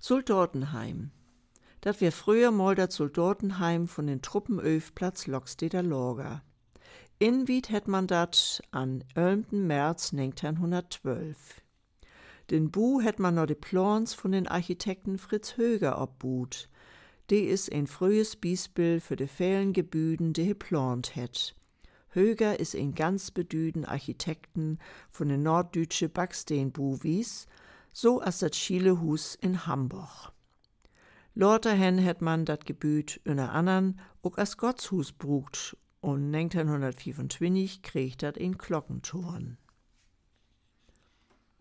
Soldatenheim. Dat wär früher mal dat Soldatenheim von den Truppenöfplatz Locksteder Lager. Inwied het man dat an 11. März 1912. Den Bu het man noch de Plans von den Architekten Fritz Höger obbuht. Die is ein frühes Beispiel für de vielen Gebüden, die geplant het. Höger is ein ganz bedüden Architekten von den norddeutsche Backsteinbuwies, so as dat Schielehus in Hamburg. Laterhin het man dat Gebüt unter andern auch als Gottshus brugt und 1925 kriegt dat ein Glockenturm.